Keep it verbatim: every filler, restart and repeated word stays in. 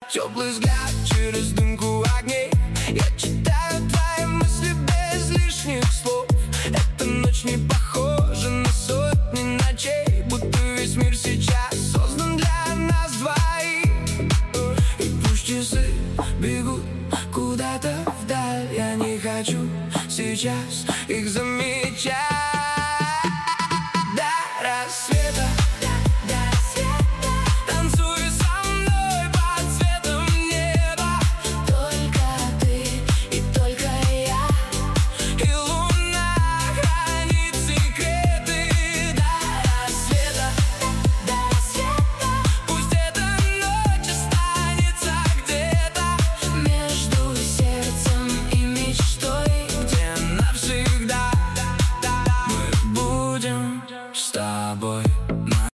Теплый взгляд через дымку огней. Я читаю твои мысли без лишних слов. Эта ночь не похожа на сотни ночей, будто весь мир сейчас создан для нас двоих. И пусть часы бегут куда-то вдаль, я не хочу сейчас их заметить.